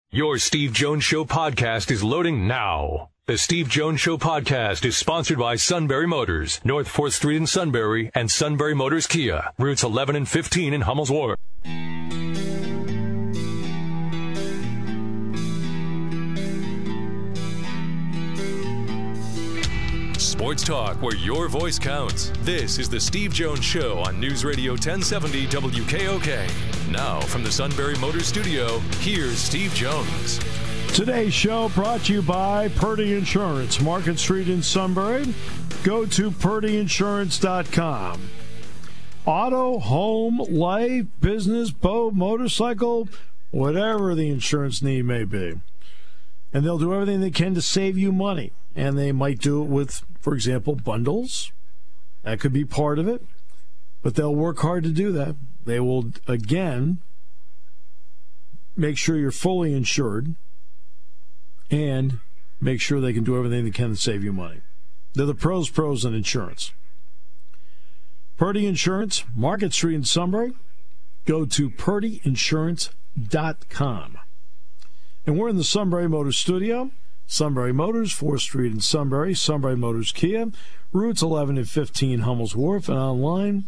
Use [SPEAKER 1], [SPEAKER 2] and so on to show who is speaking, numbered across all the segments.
[SPEAKER 1] Your Steve Jones Show podcast is loading now. The Steve Jones Show podcast is sponsored by Sunbury Motors, North 4th Street in Sunbury, and Sunbury Motors Kia, routes 11 and 15 in Hummels Wharf. Sports talk where your voice counts. This is the Steve Jones Show on News Radio 1070 WKOK. Now, from the Sunbury Motors Studio, here's Steve Jones.
[SPEAKER 2] Today's show brought to you by Purdy Insurance, Market Street in Sunbury. Go to purdyinsurance.com. Auto, home, life, business, boat, motorcycle, whatever the insurance need may be. And they'll do everything they can to save you money. And they might do it with, for example, bundles. That could be part of it. But they'll work hard to do that. They will, again, make sure you're fully insured and make sure they can do everything they can to save you money. They're the pros in insurance. Purdy Insurance, Market Street in Sunbury. Go to purdyinsurance.com. And we're in the Sunbury Motors Studio. Sunbury Motors, 4th Street in Sunbury. Sunbury Motors Kia, routes 11 and 15 Hummels Wharf, and online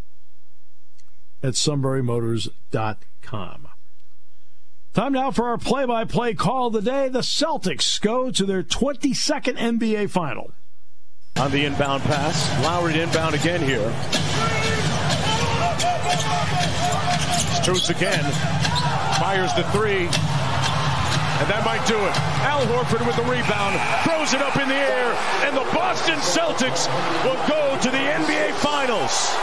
[SPEAKER 2] at sunburymotors.com. Time now for our play-by-play call of the day. The Celtics go to their 22nd NBA final.
[SPEAKER 3] On the inbound pass, Lowry to inbound again here. Strus again, fires the three. And that might do it. Al Horford with the rebound, throws it up in the air, and the Boston Celtics will go to the NBA Finals.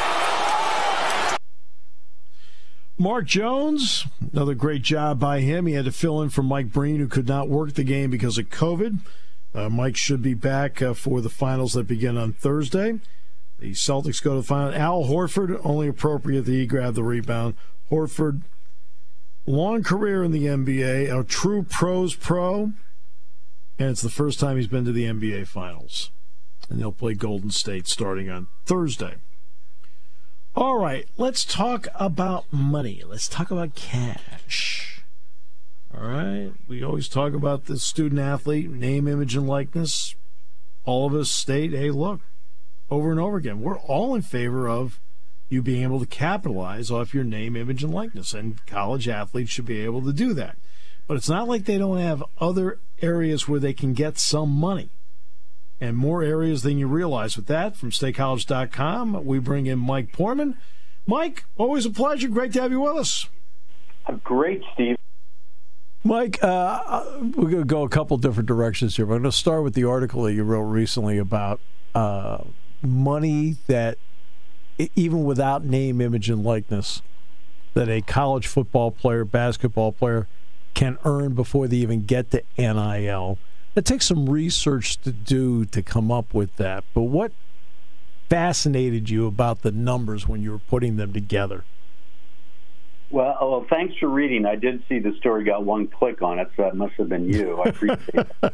[SPEAKER 2] Mark Jones, another great job by him. He had to fill in for Mike Breen, who could not work the game because of COVID. Mike should be back for the finals that begin on Thursday. The Celtics go to the final. Al Horford, only appropriate that he grabbed the rebound. Horford, long career in the NBA, a true pros pro, and it's the first time he's been to the NBA Finals. And they'll play Golden State starting on Thursday. All right, let's talk about money. Let's talk about cash. All right, we always talk about the student-athlete, name, image, and likeness. All of us state, hey, look, over and over again, we're all in favor of you being able to capitalize off your name, image, and likeness, and college athletes should be able to do that. But it's not like they don't have other areas where they can get some money, and more areas than you realize. With that, from StateCollege.com, we bring in Mike Poorman. Mike, always a pleasure. Great to have you with us.
[SPEAKER 4] Great, Steve.
[SPEAKER 2] Mike, we're going to go a couple different directions here. We're going to start with the article that you wrote recently about money that, even without name, image, and likeness, that a college football player, basketball player can earn before they even get to NIL. It takes some research to do to come up with that. But what fascinated you about the numbers when you were putting them together?
[SPEAKER 4] Well, thanks for reading. I did see the story got one click on it, so that must have been you. I appreciate that.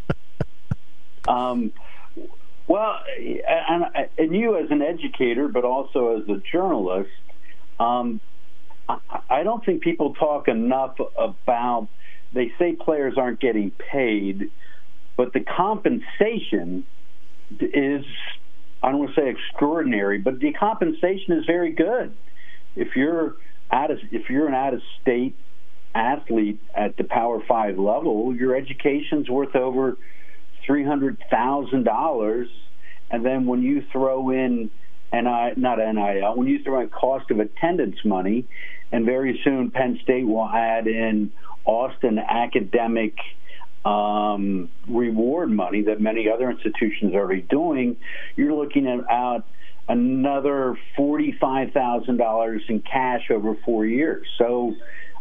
[SPEAKER 4] Well, and you as an educator, but also as a journalist, I don't think people talk enough about, they say players aren't getting paid, but the compensation is, I don't want to say extraordinary, but the compensation is very good. If you're an out-of-state athlete at the Power 5 level, your education's worth over $300,000, and then when you throw in when you throw in cost of attendance money, and very soon Penn State will add in Austin academic reward money that many other institutions are already doing, you're looking at another $45,000 in cash over 4 years. So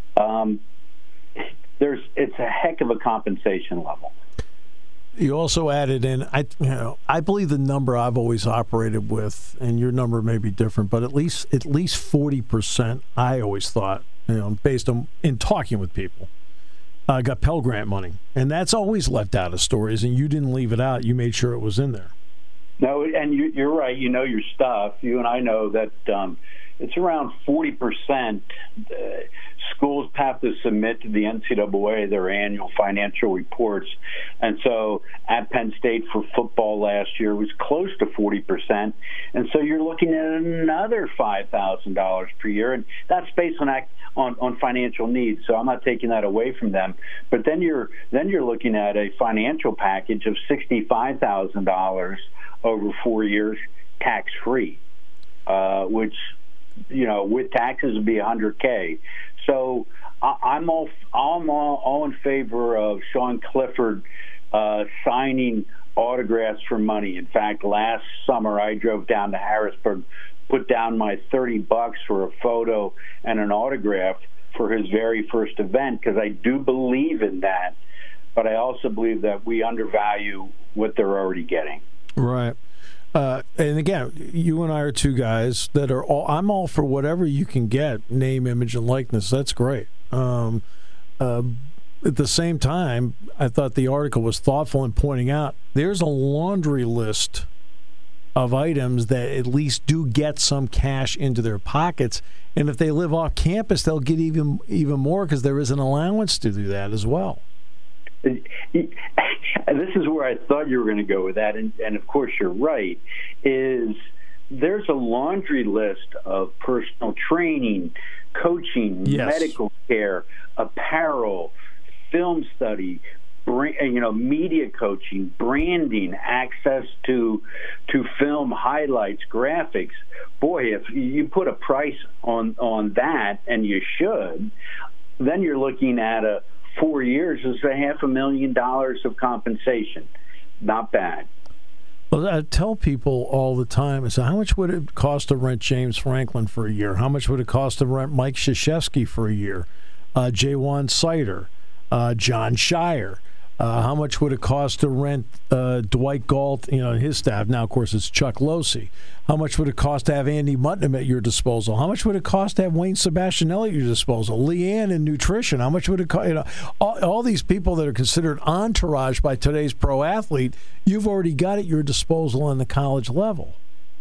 [SPEAKER 4] it's a heck of a compensation level.
[SPEAKER 2] You also added in, I believe the number I've always operated with, and your number may be different, but at least 40%. I always thought, based on in talking with people, got Pell Grant money, and that's always left out of stories. And you didn't leave it out; you made sure it was in there.
[SPEAKER 4] No, and you're right. You know your stuff. You and I know that it's around 40%. Schools have to submit to the NCAA their annual financial reports. And so at Penn State for football last year was close to 40%. And so you're looking at another $5,000 per year. And that's based on financial needs. So I'm not taking that away from them. But then you're looking at a financial package of $65,000 over 4 years, tax-free, which, with taxes would be $100K. So I'm all in favor of Sean Clifford signing autographs for money. In fact, last summer I drove down to Harrisburg, put down my $30 for a photo and an autograph for his very first event, because I do believe in that, but I also believe that we undervalue what they're already getting.
[SPEAKER 2] Right. And again, you and I are two guys that are all, I'm all for whatever you can get, name, image, and likeness. That's great. At the same time, I thought the article was thoughtful in pointing out there's a laundry list of items that at least do get some cash into their pockets. And if they live off campus, they'll get even more, because there is an allowance to do that as well.
[SPEAKER 4] This is where I thought you were going to go with that, and of course you're right, is there's a laundry list of personal training, coaching,
[SPEAKER 2] yes,
[SPEAKER 4] medical care, apparel, film study, media coaching, branding, access to film highlights, graphics. Boy, if you put a price on that, and you should, then you're looking at 4 years is $500,000 of compensation. Not bad.
[SPEAKER 2] Well, I tell people all the time, I say, how much would it cost to rent James Franklin for a year? How much would it cost to rent Mike Krzyzewski for a year? Jaywan Sider, John Shire. How much would it cost to rent Dwight Galt, and his staff? Now, of course, it's Chuck Losey. How much would it cost to have Andy Mutnam at your disposal? How much would it cost to have Wayne Sebastianelli at your disposal? Leanne in nutrition. How much would it cost? All these people that are considered entourage by today's pro athlete, you've already got at your disposal on the college level.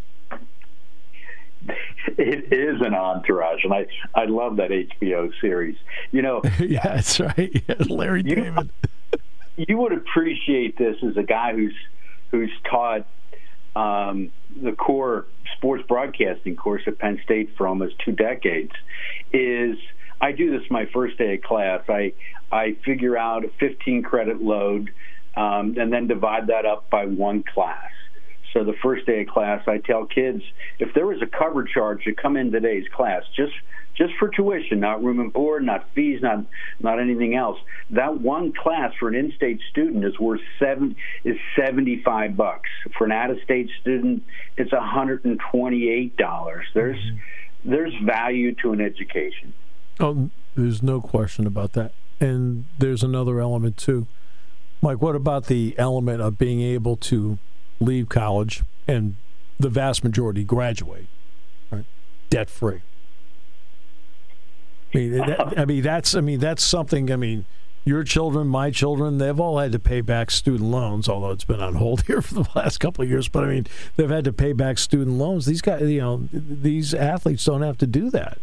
[SPEAKER 4] It is an entourage, and I love that HBO series.
[SPEAKER 2] Yeah, that's right. Yeah, Larry David.
[SPEAKER 4] You would appreciate this as a guy who's taught the core sports broadcasting course at Penn State for almost 2 decades. Is I do this my first day of class. I figure out a 15-credit load and then divide that up by one class. So the first day of class, I tell kids, if there was a cover charge to come in today's class, just for tuition, not room and board, not fees, not anything else, that one class for an in-state student is worth $75. For an out-of-state student, it's $128. There's value to an education.
[SPEAKER 2] Oh, there's no question about that. And there's another element too, Mike. What about the element of being able to leave college and the vast majority graduate, right, debt-free? That's something. Your children, my children, they've all had to pay back student loans, although it's been on hold here for the last couple of years. But they've had to pay back student loans. These guys, these athletes don't have to do that.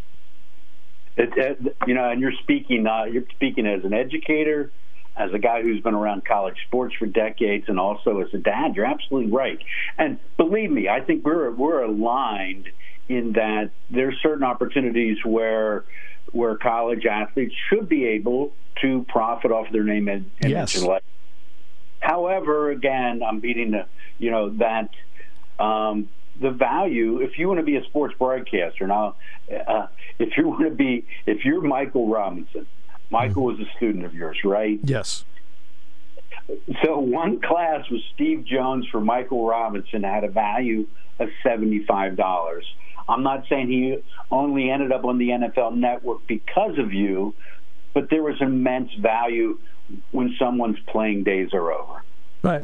[SPEAKER 4] And you're speaking as an educator, as a guy who's been around college sports for decades, and also as a dad. You're absolutely right. And believe me, I think we're aligned in that there's certain opportunities where college athletes should be able to profit off their name and
[SPEAKER 2] yes,
[SPEAKER 4] image. However, again, I'm beating that the value. If you want to be a sports broadcaster now, if you're Michael Robinson. Michael was a student of yours, right?
[SPEAKER 2] Yes.
[SPEAKER 4] So one class with Steve Jones for Michael Robinson had a value of $75. I'm not saying he only ended up on the NFL Network because of you, but there was immense value when someone's playing days are over.
[SPEAKER 2] Right.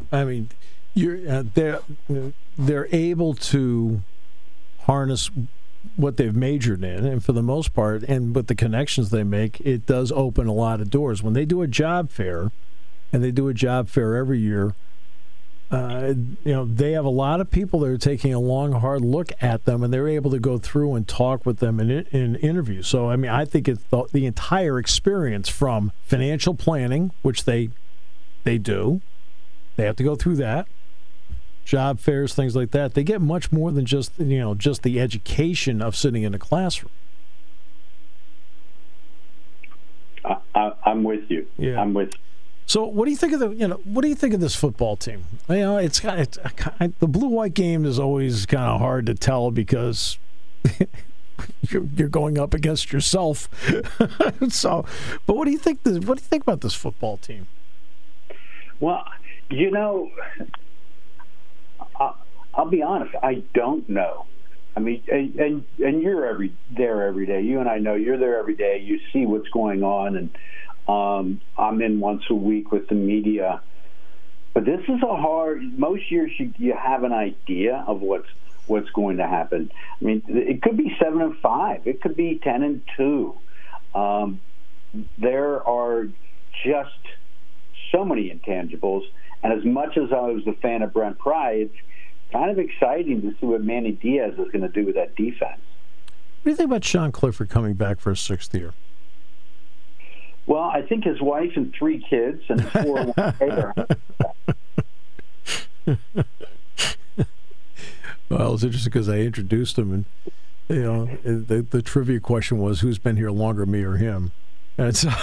[SPEAKER 2] They're able to harness what they've majored in, and for the most part, and with the connections they make, it does open a lot of doors. When they do a job fair, and they do a job fair every year, they have a lot of people that are taking a long, hard look at them, and they're able to go through and talk with them in interviews. So, I mean, I think it's the entire experience from financial planning, which they do. They have to go through that. Job fairs, things like that. They get much more than just the education of sitting in a classroom.
[SPEAKER 4] I'm with you.
[SPEAKER 2] Yeah.
[SPEAKER 4] I'm with you.
[SPEAKER 2] So, what do you think of what do you think of this football team? The blue-white game is always kind of hard to tell because you're going up against yourself. So, but what do you think? What do you think about this football team?
[SPEAKER 4] Well, I'll be honest. I don't know. I mean, and you're there every day. You and I know you're there every day. You see what's going on, and I'm in once a week with the media. But this is most years you have an idea of what's going to happen. I mean, it could be 7-5. It could be 10-2. There are just so many intangibles. And as much as I was a fan of Brent Pry, it's kind of exciting to see what Manny Diaz is going to do with that defense.
[SPEAKER 2] What do you think about Sean Clifford coming back for his 6th year?
[SPEAKER 4] Well, I think his wife and 3 kids and 4 later.
[SPEAKER 2] Well, it's interesting because I introduced him, and the trivia question was, "Who's been here longer, me or him?" And so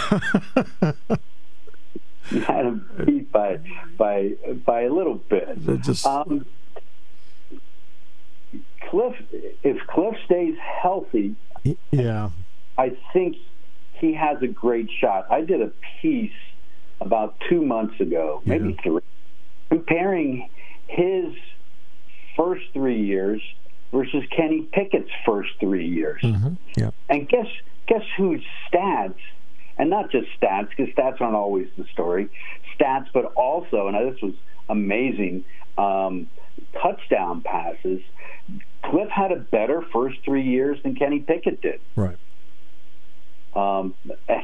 [SPEAKER 4] you had him beat by a little bit. If Cliff stays healthy,
[SPEAKER 2] yeah,
[SPEAKER 4] I think he has a great shot. I did a piece about 2 months ago, maybe 3, comparing his first 3 years versus Kenny Pickett's first 3 years.
[SPEAKER 2] Mm-hmm. Yeah.
[SPEAKER 4] And guess whose stats, and not just stats, because stats aren't always the story, stats, but also, and this was amazing, touchdown passes. Cliff had a better first 3 years than Kenny Pickett did.
[SPEAKER 2] Right.
[SPEAKER 4] And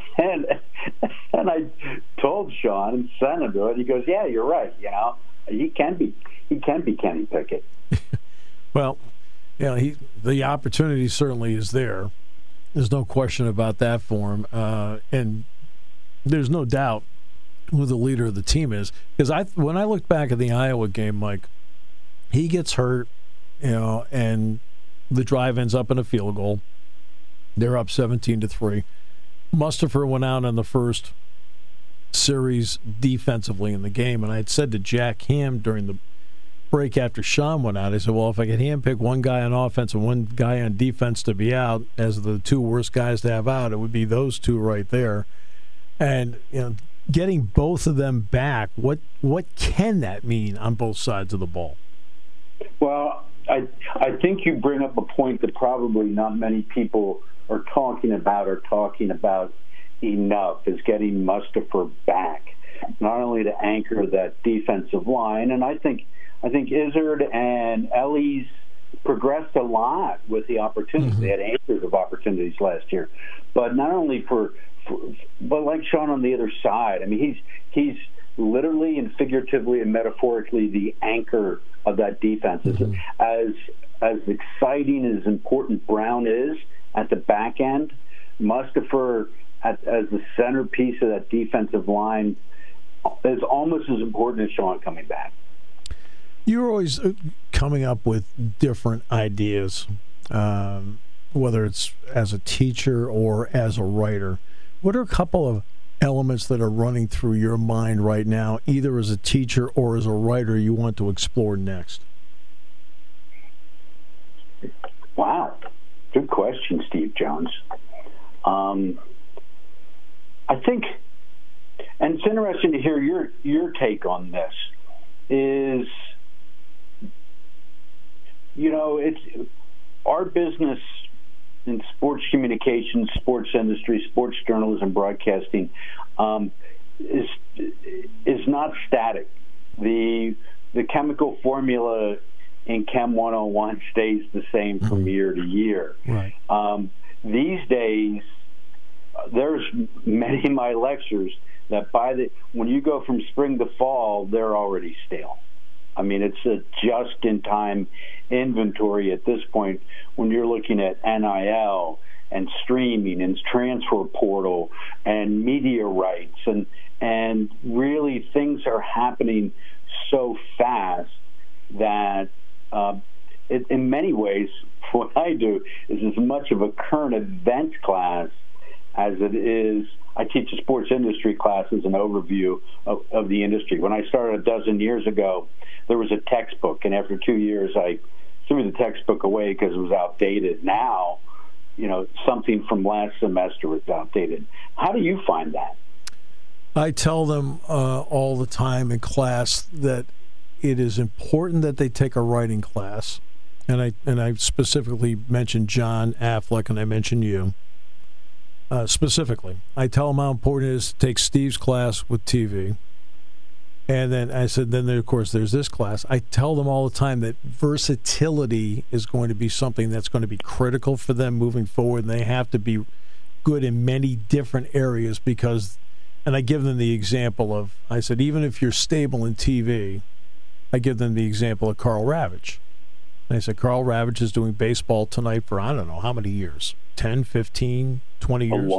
[SPEAKER 4] I told Sean and sent him to it. He goes, "Yeah, you're right. He can be Kenny Pickett."
[SPEAKER 2] Well, the opportunity certainly is there. There's no question about that for him, and there's no doubt who the leader of the team is. Because when I look back at the Iowa game, Mike, he gets hurt, and the drive ends up in a field goal. They're up 17-3. Mustipher went out in the first series defensively in the game, and I had said to Jack Ham during the break after Sean went out, I said, well, if I could handpick one guy on offense and one guy on defense to be out as the 2 worst guys to have out, it would be those 2 right there. And getting both of them back, what can that mean on both sides of the ball?
[SPEAKER 4] Well, I think you bring up a point that probably not many people are talking about enough, is getting Mustipher back, not only to anchor that defensive line, and I think Izzard and Ellie's progressed a lot with the opportunities. Mm-hmm. They had acres of opportunities last year, but not only but like Sean on the other side. I mean, he's literally and figuratively and metaphorically the anchor of that defense. Mm-hmm. As exciting and as important Brown is at the back end, Mustipher as the centerpiece of that defensive line is almost as important as Sean coming back.
[SPEAKER 2] You're always coming up with different ideas, whether it's as a teacher or as a writer. What are a couple of elements that are running through your mind right now, either as a teacher or as a writer, you want to explore next?
[SPEAKER 4] Wow. Good question, Steve Jones. I think, and it's interesting to hear your take on this, is, it's our business in sports communications, sports industry, sports journalism, broadcasting, is not static. The chemical formula in Chem 101 stays the same from year to year.
[SPEAKER 2] Right.
[SPEAKER 4] These days, there's many of my lectures that when you go from spring to fall, they're already stale. I mean, it's a just-in-time inventory at this point when you're looking at NIL and streaming and transfer portal and media rights, and really things are happening so fast that in many ways what I do is as much of a current events class as it is. I teach a sports industry class as an overview of the industry. When I started a dozen years ago, there was a textbook, and after 2 years I threw the textbook away because it was outdated. Now, something from last semester is outdated. How do you find that?
[SPEAKER 2] I tell them all the time in class that it is important that they take a writing class, and I specifically mentioned John Affleck, and I mentioned you specifically. I tell them how important it is to take Steve's class with TV, and then I said, of course, there's this class. I tell them all the time that versatility is going to be something that's going to be critical for them moving forward, and they have to be good in many different areas because, and I give them the example of, I said, even if you're stable in TV, I give them the example of Carl Ravitch. And I said, Carl Ravitch is doing baseball tonight for I don't know how many years, 10, 15, 20 years.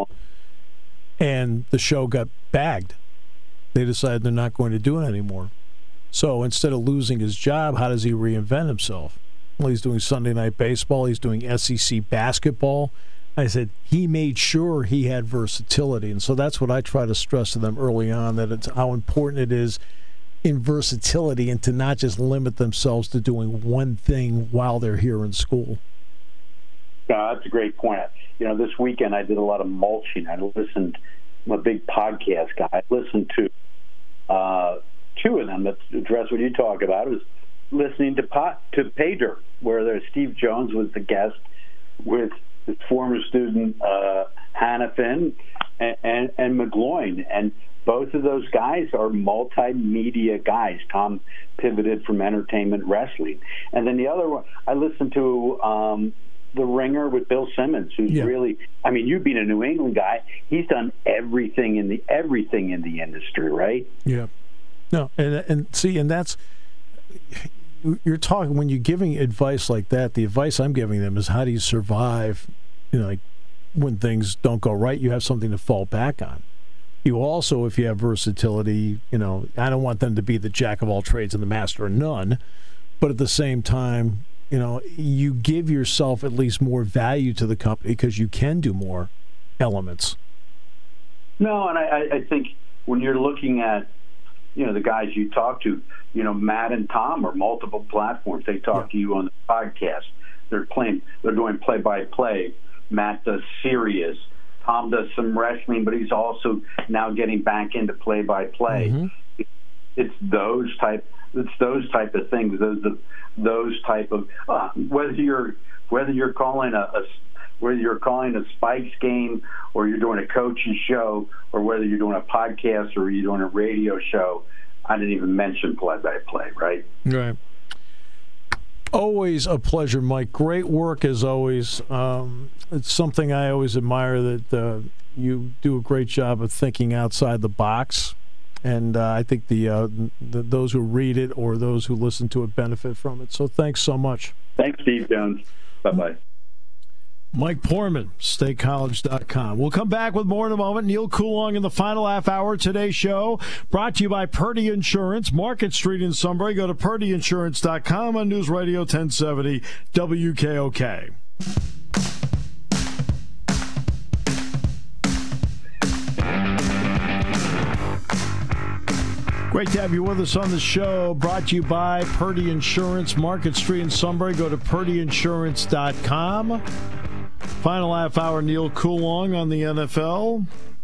[SPEAKER 2] And the show got bagged. They decided they're not going to do it anymore. So instead of losing his job, how does he reinvent himself? Well, he's doing Sunday Night Baseball. He's doing SEC basketball. I said he made sure he had versatility. And so that's what I try to stress to them early on, that it's how important it is in versatility and to not just limit themselves to doing one thing while they're here in school.
[SPEAKER 4] That's a great point. This weekend I did a lot of mulching. I'm a big podcast guy. I listened to two of them that address what you talk about. I was listening to Pay Dirt, where Steve Jones was the guest with his former student Hannafin and McGloin, and both of those guys are multimedia guys. Tom pivoted from entertainment wrestling, and then the other one I listened to. The Ringer with Bill Simmons, who's really, I mean, you being a New England guy, he's done everything in the industry, right? Yeah.
[SPEAKER 2] No, and that's, you're talking, when you're giving advice like that, the advice I'm giving them is how do you survive, like when things don't go right, you have something to fall back on. You also, if you have versatility, I don't want them to be the jack of all trades and the master of none, but at the same time, you give yourself at least more value to the company because you can do more elements.
[SPEAKER 4] No, and I think when you're looking at, the guys you talk to, Matt and Tom are multiple platforms. They talk to you on the podcast. They're doing play-by-play. Matt does Sirius. Tom does some wrestling, but he's also now getting back into play-by-play. Mm-hmm. It's those type of things. Those type of whether you're calling a Spikes game or you're doing a coach's show or whether you're doing a podcast or you're doing a radio show. I didn't even mention play-by-play, right?
[SPEAKER 2] Right. Always a pleasure, Mike. Great work as always. It's something I always admire, that you do a great job of thinking outside the box. And I think those who read it or those who listen to it benefit from it. So thanks so much.
[SPEAKER 4] Thanks, Steve Jones. Bye-bye.
[SPEAKER 2] Mike Poorman, statecollege.com. We'll come back with more in a moment. Neil Coulong in the final half hour of today's show. Brought to you by Purdy Insurance, Market Street in Sunbury. Go to purdyinsurance.com on News Radio 1070 WKOK. Great to have you with us on the show. Brought to you by Purdy Insurance, Market Street in Sunbury. Go to purdyinsurance.com. Final half hour, Neil Coulong on the NFL.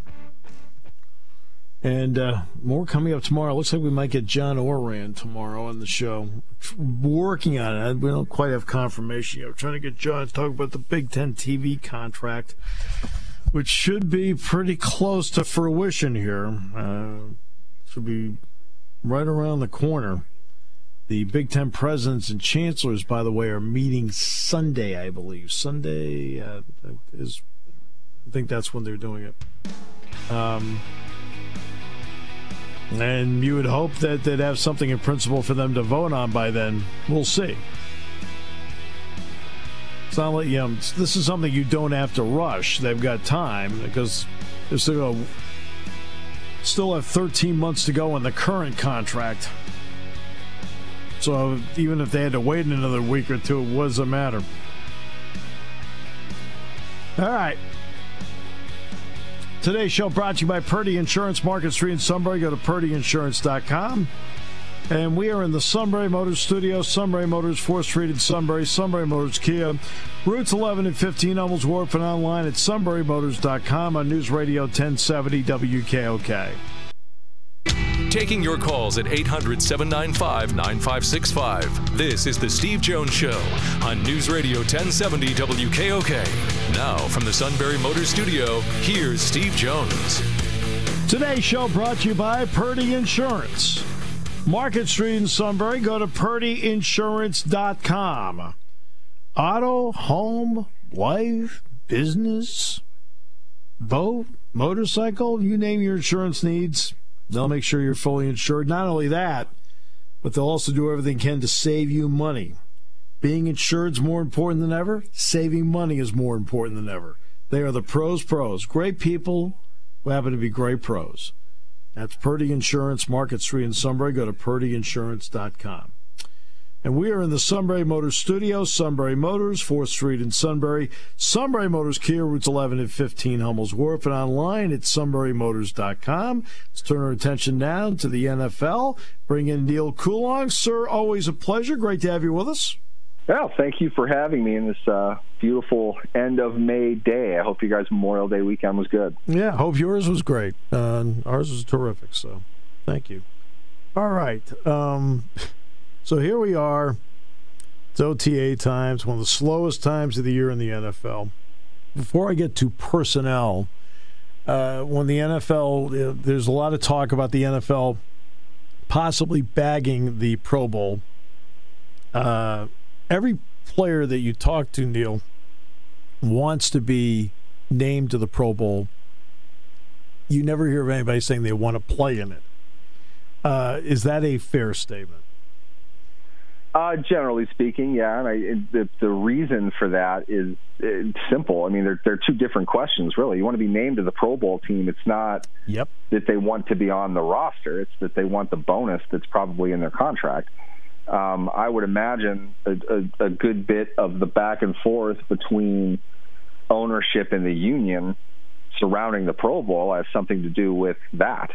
[SPEAKER 2] And more coming up tomorrow. Looks like we might get John Oran tomorrow on the show. Working on it. We don't quite have confirmation yet. We're trying to get John to talk about the Big Ten TV contract, which should be pretty close to fruition here. Should be right around the corner. The Big Ten presidents and chancellors, by the way, are meeting Sunday, I believe. Sunday I think that's when they're doing it. And you would hope that they'd have something in principle for them to vote on by then. We'll see. It's not like, this is something you don't have to rush. They've got time because they're still have 13 months to go in the current contract. So even if they had to wait another week or two, what does it matter? All right. Today's show brought to you by Purdy Insurance, Market Street in Sunbury. Go to purdyinsurance.com. And we are in the Sunbury Motors studio. Sunbury Motors, 4th Street in Sunbury. Sunbury Motors Kia. Routes 11 and 15, Hummels Wharf, and online at sunburymotors.com on News Radio 1070 WKOK.
[SPEAKER 1] Taking your calls at 800-795-9565. This is the Steve Jones Show on News Radio 1070 WKOK. Now from the Sunbury Motors Studio, here's Steve Jones.
[SPEAKER 2] Today's show brought to you by Purdy Insurance. Market Street in Sunbury. Go to purdyinsurance.com. Auto, home, life, business, boat, motorcycle, you name your insurance needs. They'll make sure you're fully insured. Not only that, but they'll also do everything they can to save you money. Being insured is more important than ever. Saving money is more important than ever. They are the pros. Great people who happen to be great pros. That's Purdy Insurance, Market Street in Sunbury. Go to purdyinsurance.com. And we are in the Sunbury Motors studio. Sunbury Motors, 4th Street in Sunbury. Sunbury Motors Kia, routes 11 and 15, Hummels Wharf, and online at sunburymotors.com. Let's turn our attention now to the NFL. Bring in Neil Coulong. Sir, always a pleasure. Great to have you with us.
[SPEAKER 5] Well, thank you for having me in this beautiful end of May day. I hope you guys' Memorial Day weekend was good.
[SPEAKER 2] Yeah, hope yours was great. Ours was terrific, so thank you. All right. So here we are. It's OTA times, one of the slowest times of the year in the NFL. Before I get to personnel, when the NFL, there's a lot of talk about the NFL possibly bagging the Pro Bowl. Every player that you talk to, Neil, wants to be named to the Pro Bowl. You never hear of anybody saying they want to play in it. Is that a fair statement?
[SPEAKER 5] Generally speaking, yeah. And the reason for that is simple. I mean, they're two different questions, really. You want to be named to the Pro Bowl team. It's not that they want to be on the roster. It's that they want the bonus that's probably in their contract. I would imagine a good bit of the back and forth between ownership and the union surrounding the Pro Bowl has something to do with that.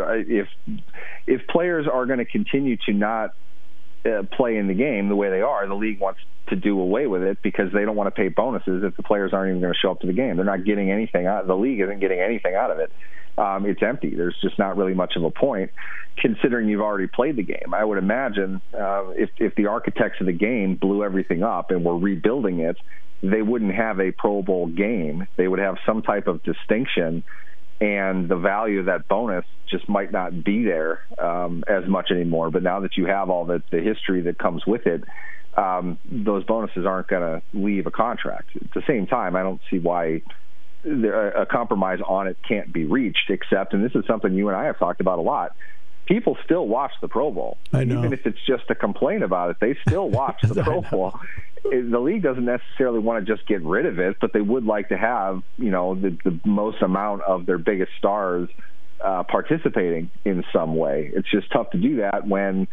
[SPEAKER 5] If players are going to continue to not play in the game the way they are, the league wants to do away with it because they don't want to pay bonuses if the players aren't even going to show up to the game. They're not getting anything out. The league isn't getting anything out of it. It's empty. There's just not really much of a point, considering you've already played the game. I would imagine if the architects of the game blew everything up and were rebuilding it, they wouldn't have a Pro Bowl game. They would have some type of distinction, and the value of that bonus just might not be there as much anymore. But now that you have all the history that comes with it, those bonuses aren't going to leave a contract. At the same time, I don't see why a compromise on it can't be reached, except, and this is something you and I have talked about a lot, people still watch the Pro Bowl.
[SPEAKER 2] I know.
[SPEAKER 5] Even if it's just a complaint about it, they still watch the Pro Bowl. The league doesn't necessarily want to just get rid of it, but they would like to have, the most amount of their biggest stars participating in some way. It's just tough to do that when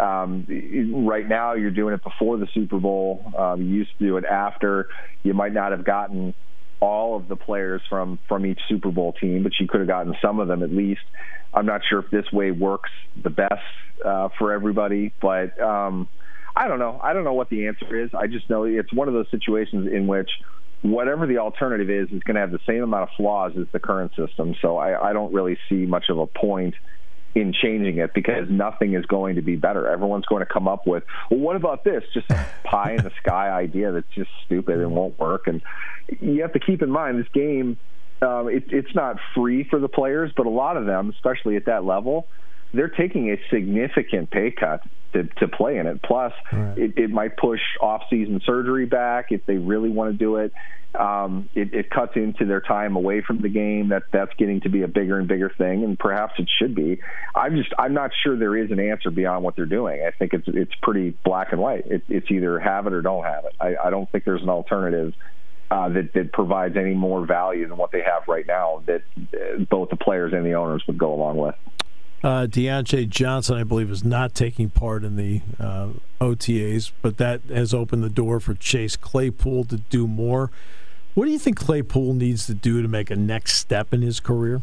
[SPEAKER 5] right now you're doing it before the Super Bowl. You used to do it after. You might not have gotten all of the players from each Super Bowl team, but you could have gotten some of them at least. I'm not sure if this way works the best for everybody, but I don't know. I don't know what the answer is. I just know it's one of those situations in which whatever the alternative is going to have the same amount of flaws as the current system. So I don't really see much of a point in changing it because nothing is going to be better. Everyone's going to come up with, well, what about this? Just a pie in the sky idea that's just stupid and won't work. And you have to keep in mind this game, it's not free for the players, but a lot of them, especially at that level, they're taking a significant pay cut to play in it. Plus, it might push off-season surgery back if they really want to do it. It cuts into their time away from the game. That's getting to be a bigger and bigger thing, and perhaps it should be. I'm not sure there is an answer beyond what they're doing. I think it's pretty black and white. It's either have it or don't have it. I don't think there's an alternative that provides any more value than what they have right now that both the players and the owners would go along with.
[SPEAKER 2] Deontay Johnson, I believe, is not taking part in the OTAs, but that has opened the door for Chase Claypool to do more. What do you think Claypool needs to do to make a next step in his career?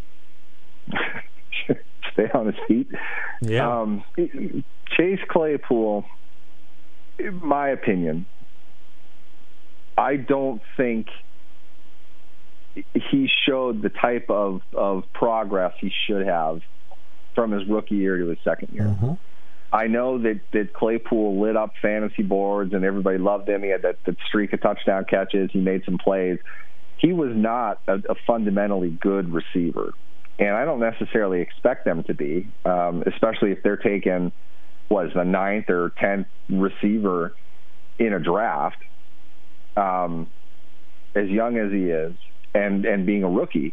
[SPEAKER 5] Stay on his feet.
[SPEAKER 2] Yeah.
[SPEAKER 5] Chase Claypool, in my opinion, I don't think he showed the type of progress he should have from his rookie year to his second year. Mm-hmm. I know that Claypool lit up fantasy boards and everybody loved him. He had that streak of touchdown catches. He made some plays. He was not a fundamentally good receiver, and I don't necessarily expect them to be, especially if they're taking, the 9th or 10th receiver in a draft, as young as he is, and being a rookie.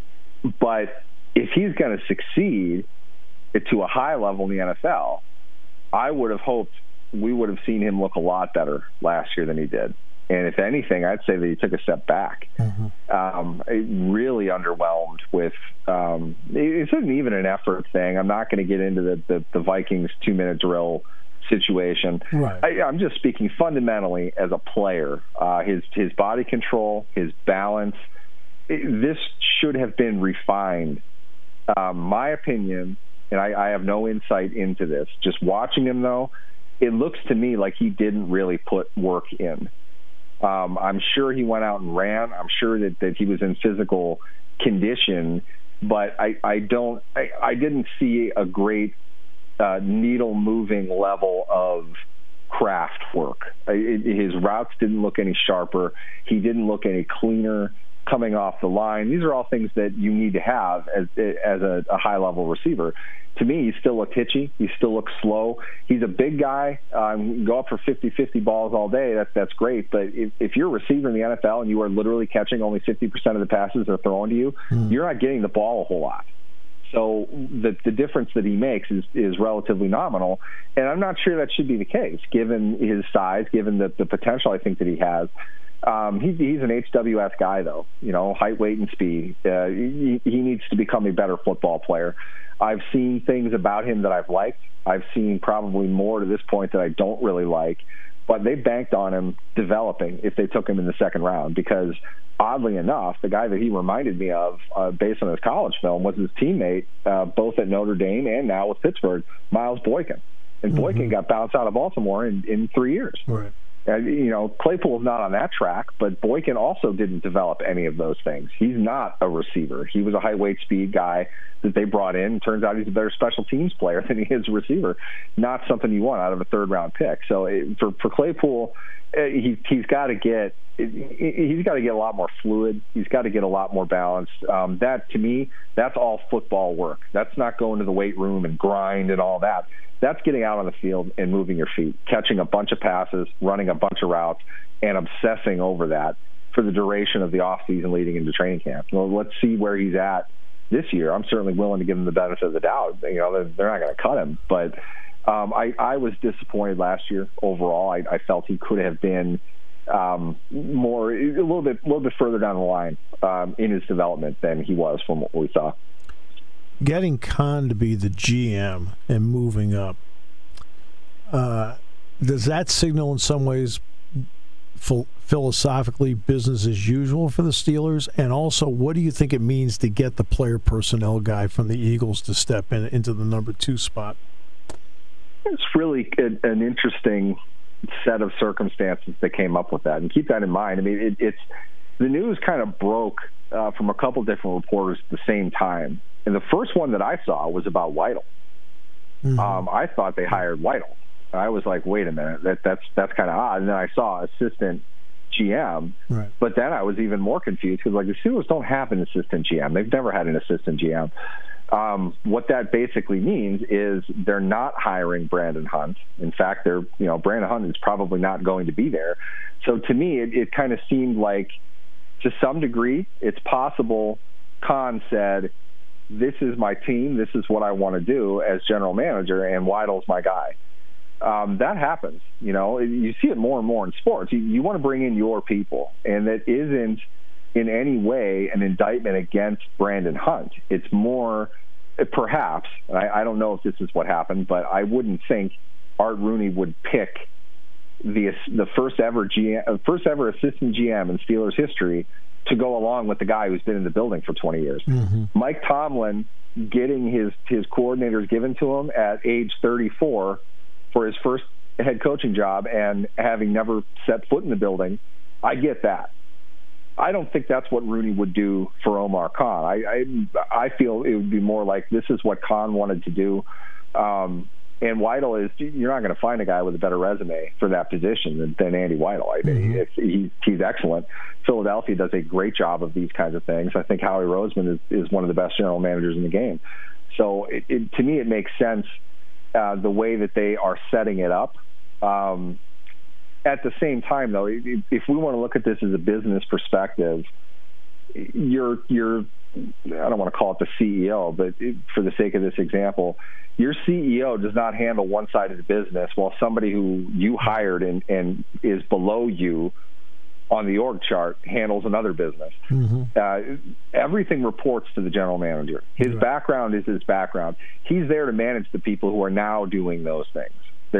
[SPEAKER 5] But if he's going to succeed to a high level in the NFL, I would have hoped we would have seen him look a lot better last year than he did. And if anything, I'd say that he took a step back. Mm-hmm. Really underwhelmed with it isn't even an effort thing. I'm not going to get into the Vikings 2-minute drill situation. Right. I'm just speaking fundamentally as a player. His body control, his balance, this should have been refined. My opinion, and I have no insight into this, just watching him, though, it looks to me like he didn't really put work in. I'm sure he went out and ran. I'm sure that he was in physical condition, but I didn't see a great needle-moving level of craft work. His routes didn't look any sharper. He didn't look any cleaner coming off the line. These are all things that you need to have as a high-level receiver. To me, he still looked hitchy. He still looks slow. He's a big guy. Go up for 50-50 balls all day. That's great. But if you're a receiver in the NFL and you are literally catching only 50% of the passes that are thrown to you, you're not getting the ball a whole lot. So the difference that he makes is relatively nominal. And I'm not sure that should be the case, given his size, given the potential I think that he has. He's an HWS guy, though. Height, weight, and speed. He needs to become a better football player. I've seen things about him that I've liked. I've seen probably more to this point that I don't really like. But they banked on him developing if they took him in the second round, because oddly enough, the guy that he reminded me of based on his college film was his teammate, both at Notre Dame and now with Pittsburgh, Miles Boykin. And Boykin got bounced out of Baltimore in 3 years. Right. Claypool's not on that track, but Boykin also didn't develop any of those things. He's not a receiver. He was a height, weight, speed guy that they brought in. Turns out he's a better special teams player than he is a receiver. Not something you want out of a third-round pick. So for Claypool, he's got to get a lot more fluid. He's got to get a lot more balanced. That, to me, that's all football work. That's not going to the weight room and grind and all that. That's getting out on the field and moving your feet, catching a bunch of passes, running a bunch of routes, and obsessing over that for the duration of the offseason leading into training camp. Well, let's see where he's at this year. I'm certainly willing to give him the benefit of the doubt. They're not going to cut him. But I was disappointed last year overall. I felt he could have been a little bit further down the line in his development than he was from what we saw.
[SPEAKER 2] Getting Khan to be the GM and moving up, does that signal in some ways philosophically business as usual for the Steelers? And also, what do you think it means to get the player personnel guy from the Eagles to step into the number 2 spot?
[SPEAKER 5] It's really an interesting set of circumstances that came up with that. And keep that in mind. I mean, it's the news kind of broke from a couple different reporters at the same time. And the first one that I saw was about Weidl. Mm-hmm. I thought they hired Weidl. I was like, wait a minute, that's kind of odd. And then I saw assistant GM. Right. But then I was even more confused because, the Steelers don't have an assistant GM. They've never had an assistant GM. What that basically means is they're not hiring Brandon Hunt. In fact, Brandon Hunt is probably not going to be there. So to me, it kind of seemed like, to some degree, it's possible Khan said, this is my team, this is what I want to do as general manager, and Weidl's my guy. That happens. You see it more and more in sports. You want to bring in your people, and that isn't in any way an indictment against Brandon Hunt. It's more, perhaps, I don't know if this is what happened, but I wouldn't think Art Rooney would pick the first ever assistant GM in Steelers history to go along with the guy who's been in the building for 20 years. Mm-hmm. Mike Tomlin getting his coordinators given to him at age 34 for his first head coaching job and having never set foot in the building, I get that. I don't think that's what Rooney would do for Omar Khan. I feel it would be more like this is what Khan wanted to do. And Weidl you're not going to find a guy with a better resume for that position than Andy Weidl. He's excellent. Philadelphia does a great job of these kinds of things. I think Howie Roseman is one of the best general managers in the game. So to me, it makes sense the way that they are setting it up. At the same time, though, if we want to look at this as a business perspective, you're I don't want to call it the CEO, but for the sake of this example, your CEO does not handle one side of the business while somebody who you hired and is below you on the org chart handles another business. Mm-hmm. Everything reports to the general manager. His background is his background. He's there to manage the people who are now doing those things.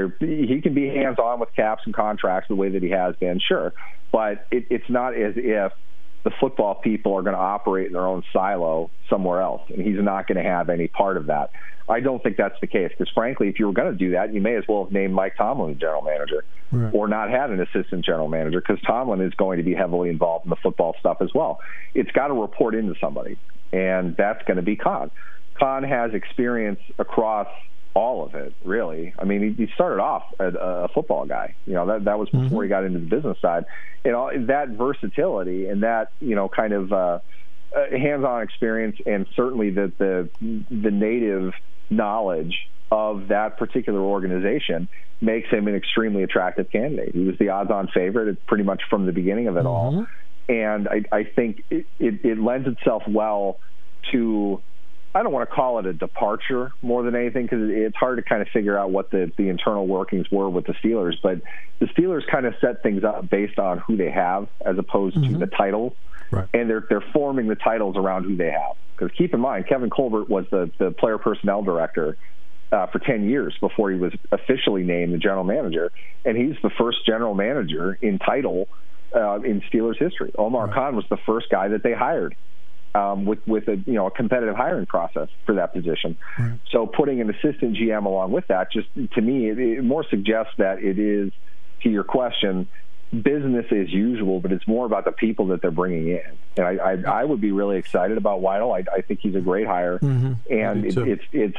[SPEAKER 5] He can be hands-on with caps and contracts the way that he has been, sure, but it's not as if the football people are going to operate in their own silo somewhere else, and he's not going to have any part of that. I don't think that's the case, because frankly, if you were going to do that, you may as well have named Mike Tomlin the general manager, or not had an assistant general manager, because Tomlin is going to be heavily involved in the football stuff as well. It's got to report into somebody, and that's going to be Khan. Khan has experience across all of it, really. I mean, he started off as a football guy. That was before he got into the business side. That versatility and that, kind of hands-on experience, and certainly the native knowledge of that particular organization makes him an extremely attractive candidate. He was the odds-on favorite pretty much from the beginning of it all. And I think it lends itself well to, I don't want to call it a departure more than anything, because it's hard to kind of figure out what the internal workings were with the Steelers. But the Steelers kind of set things up based on who they have as opposed to the titles. Right. And they're forming the titles around who they have. Because keep in mind, Kevin Colbert was the player personnel director for 10 years before he was officially named the general manager. And he's the first general manager in title in Steelers history. Omar Khan was the first guy that they hired. With a competitive hiring process for that position. Right. So putting an assistant GM along with that, just to me, it more suggests that it is, to your question, business as usual, but it's more about the people that they're bringing in. And I would be really excited about Weidl. I think he's a great hire, and it's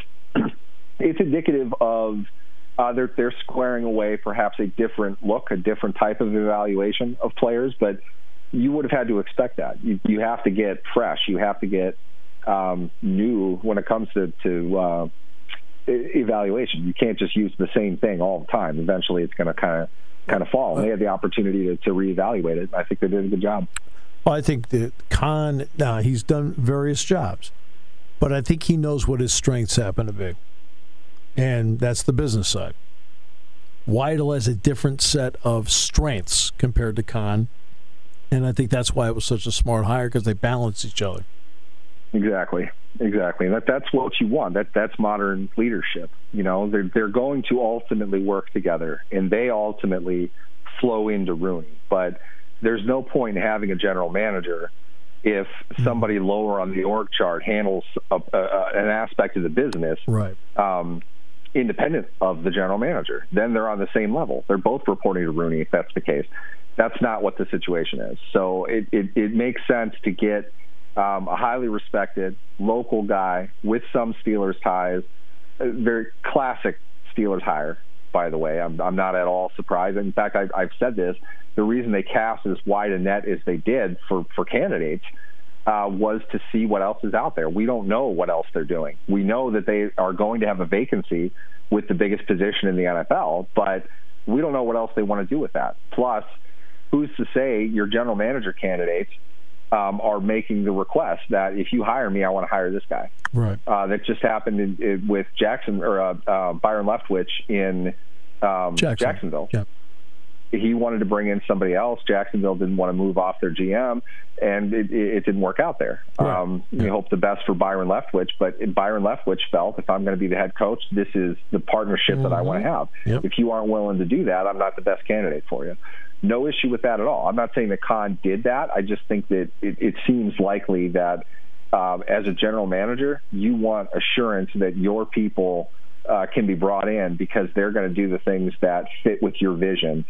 [SPEAKER 5] indicative of they're squaring away perhaps a different look, a different type of evaluation of players, but you would have had to expect that. You have to get fresh. You have to get new when it comes to evaluation. You can't just use the same thing all the time. Eventually, it's going to kind of fall. And they had the opportunity to reevaluate it. I think they did a good job.
[SPEAKER 2] Well, I think that Khan, he's done various jobs, but I think he knows what his strengths happen to be, and that's the business side. Weidl has a different set of strengths compared to Khan. And I think that's why it was such a smart hire, because they balance each other. Exactly. That's what you want. That's modern leadership. They're going to ultimately work together, and they ultimately flow into Rooney. But there's no point in having a general manager if somebody lower on the org chart handles an aspect of the business, right, independent of the general manager. Then they're on the same level. They're both reporting to Rooney if that's the case. That's not what the situation is. So it makes sense to get a highly respected local guy with some Steelers ties, a very classic Steelers hire, by the way. I'm not at all surprised. In fact, I've said this. The reason they cast as wide a net as they did for candidates
[SPEAKER 5] was to see what else is out there. We don't know what else they're doing. We know that they are going to have a vacancy with the biggest position in the NFL, but we don't know what else they want to do with that. Plus, who's to say your general manager candidates are making the request that if you hire me, I want to hire this guy.
[SPEAKER 2] Right.
[SPEAKER 5] That just happened with Byron Leftwich in Jacksonville.
[SPEAKER 2] Yep.
[SPEAKER 5] He wanted to bring in somebody else. Jacksonville didn't want to move off their GM, and it didn't work out there.
[SPEAKER 2] Right.
[SPEAKER 5] We hope the best for Byron Leftwich, but Byron Leftwich felt, if I'm going to be the head coach, this is the partnership that I want to have.
[SPEAKER 2] Yep.
[SPEAKER 5] If you aren't willing to do that, I'm not the best candidate for you. No issue with that at all. I'm not saying that Khan did that. I just think that it seems likely that as a general manager, you want assurance that your people can be brought in because they're going to do the things that fit with your vision.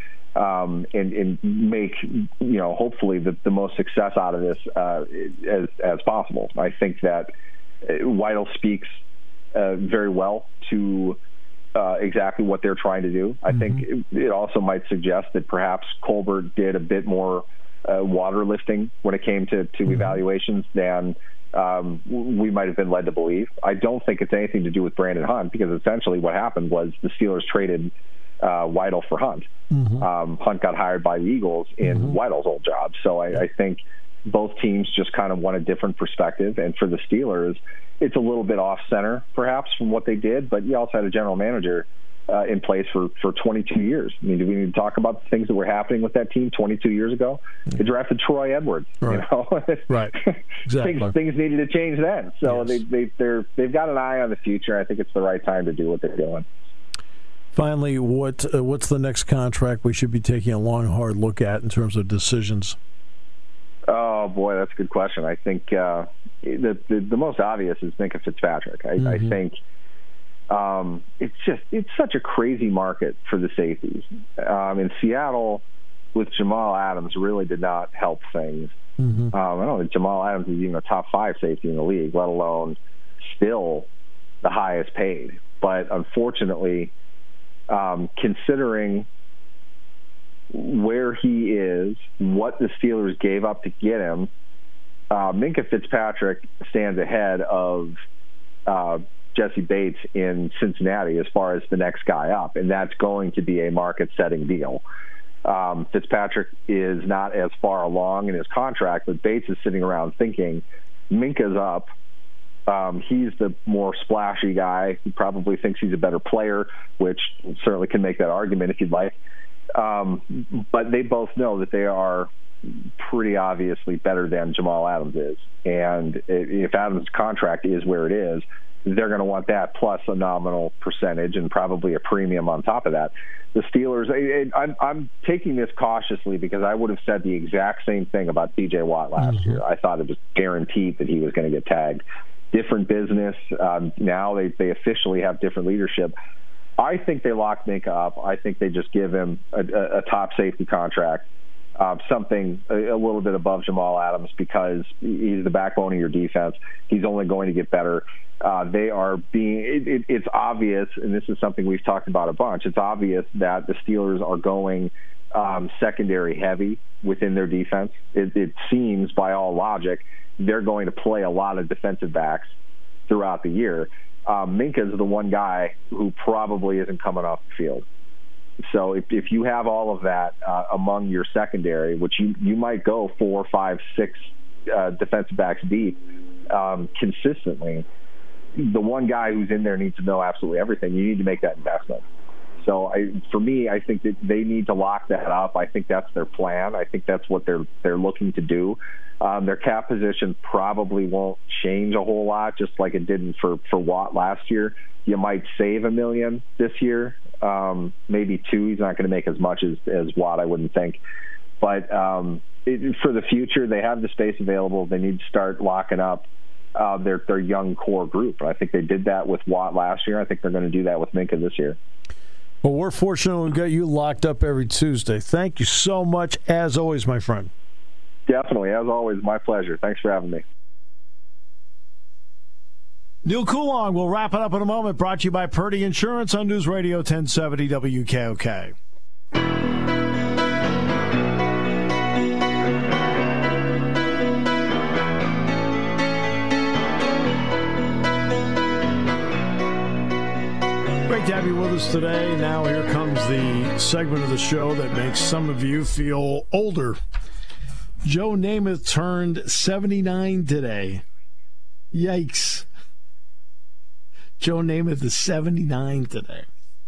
[SPEAKER 5] And make, hopefully the most success out of this as possible. I think that Weidl speaks very well to exactly what they're trying to do. I think it also might suggest that perhaps Colbert did a bit more water lifting when it came to evaluations than we might have been led to believe. I don't think it's anything to do with Brandon Hunt, because essentially what happened was the Steelers traded Weidl for Hunt. Hunt got hired by the Eagles in Weidl's old job. So I think both teams just kind of want a different perspective. And for the Steelers, it's a little bit off-center, perhaps, from what they did. But you also had a general manager in place for 22 years. I mean, do we need to talk about the things that were happening with that team 22 years ago? They drafted Troy Edwards.
[SPEAKER 2] Right. Right. Exactly.
[SPEAKER 5] things needed to change then. So
[SPEAKER 2] yes.
[SPEAKER 5] they've got an eye on the future. I think it's the right time to do what they're doing.
[SPEAKER 2] Finally, what's the next contract we should be taking a long, hard look at in terms of decisions?
[SPEAKER 5] Oh, boy, that's a good question. I think the most obvious is Minkah Fitzpatrick. I think it's such a crazy market for the safeties. In Seattle, with Jamal Adams, really did not help things. I don't think Jamal Adams is even a top 5 safety in the league, let alone still the highest paid. But unfortunately, considering where he is, what the Steelers gave up to get him, Minkah Fitzpatrick stands ahead of Jesse Bates in Cincinnati as far as the next guy up, and that's going to be a market-setting deal. Fitzpatrick is not as far along in his contract, but Bates is sitting around thinking, Minkah's up. He's the more splashy guy. He probably thinks he's a better player, which certainly can make that argument if you'd like. But they both know that they are pretty obviously better than Jamal Adams is. And if Adams' contract is where it is, they're going to want that plus a nominal percentage and probably a premium on top of that. The Steelers, I'm taking this cautiously because I would have said the exact same thing about T.J. Watt last year. I thought it was guaranteed that he was going to get tagged. Different business. Now they officially have different leadership. I think they lock Minkah up. I think they just give him a top safety contract, something a little bit above Jamal Adams, because he's the backbone of your defense. He's only going to get better. They are being. It's obvious, and this is something we've talked about a bunch. It's obvious that the Steelers are going secondary heavy within their defense. It seems, by all logic, they're going to play a lot of defensive backs throughout the year. Minkah is the one guy who probably isn't coming off the field. So if you have all of that among your secondary, which you might go 4, 5, 6 defensive backs deep consistently, the one guy who's in there needs to know absolutely everything. You need to make that investment. So for me, I think that they need to lock that up. I think that's their plan. I think that's what they're looking to do. Their cap position probably won't change a whole lot, just like it didn't for Watt last year. You might save $1 million this year, maybe $2 million. He's not going to make as much as Watt, I wouldn't think. But for the future, they have the space available. They need to start locking up their young core group. I think they did that with Watt last year. I think they're going to do that with Minkah this year.
[SPEAKER 2] Well, we're fortunate we've got you locked up every Tuesday. Thank you so much, as always, my friend.
[SPEAKER 5] Definitely. As always, my pleasure. Thanks for having me.
[SPEAKER 2] Neil Coulon will wrap it up in a moment. Brought to you by Purdy Insurance on News Radio 1070 WKOK. Great to have you with us today. Now here comes the segment of the show that makes some of you feel older. Joe Namath turned 79 today. Yikes. Joe Namath is 79 today.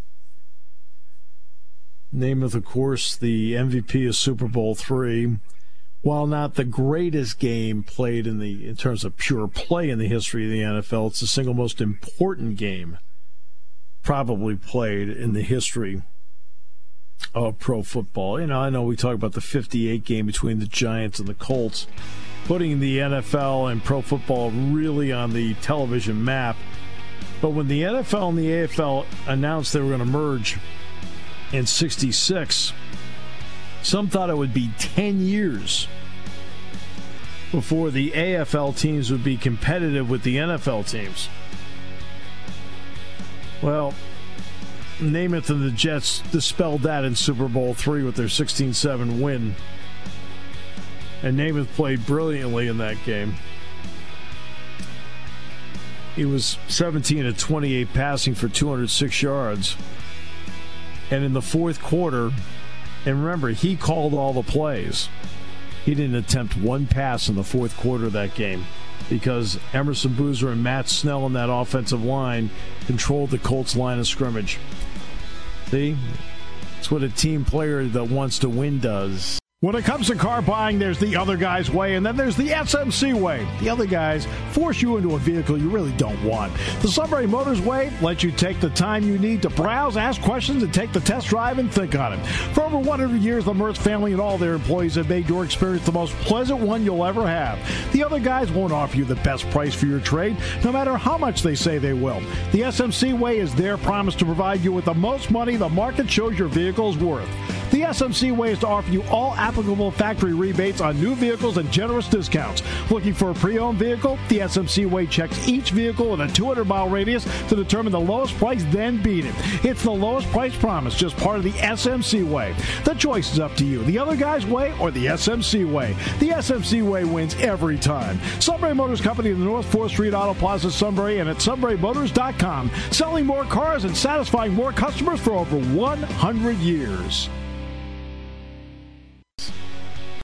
[SPEAKER 2] Namath, of course, the MVP of Super Bowl III. While not the greatest game played in terms of pure play in the history of the NFL, it's the single most important game probably played in the history of pro football. You know, I know we talk about the 58 game between the Giants and the Colts, putting the NFL and pro football really on the television map. But when the NFL and the AFL announced they were going to merge in 66, some thought it would be 10 years before the AFL teams would be competitive with the NFL teams. Well, Namath and the Jets dispelled that in Super Bowl III with their 16-7 win. And Namath played brilliantly in that game. He was 17 of 28 passing for 206 yards. And in the fourth quarter, and remember, he called all the plays. He didn't attempt one pass in the fourth quarter of that game because Emerson Boozer and Matt Snell on that offensive line controlled the Colts' line of scrimmage. See? It's what a team player that wants to win does. When it comes to car buying, there's the other guy's way, and then there's the SMC way. The other guys force you into a vehicle you really don't want. The Sunbury Motors way lets you take the time you need to browse, ask questions, and take the test drive and think on it. For over 100 years, the Mertz family and all their employees have made your experience the most pleasant one you'll ever have. The other guys won't offer you the best price for your trade, no matter how much they say they will. The SMC way is their promise to provide you with the most money the market shows your vehicle is worth. The SMC way is to offer you all applicable factory rebates on new vehicles and generous discounts. Looking for a pre-owned vehicle? The SMC way checks each vehicle in a 200-mile radius to determine the lowest price, then beat it. It's the lowest price promise, just part of the SMC way. The choice is up to you, the other guy's way or the SMC way. The SMC way wins every time. Sunbury Motors Company in the North 4th Street Auto Plaza, Sunbury, and at sunburymotors.com. Selling more cars and satisfying more customers for over 100 years.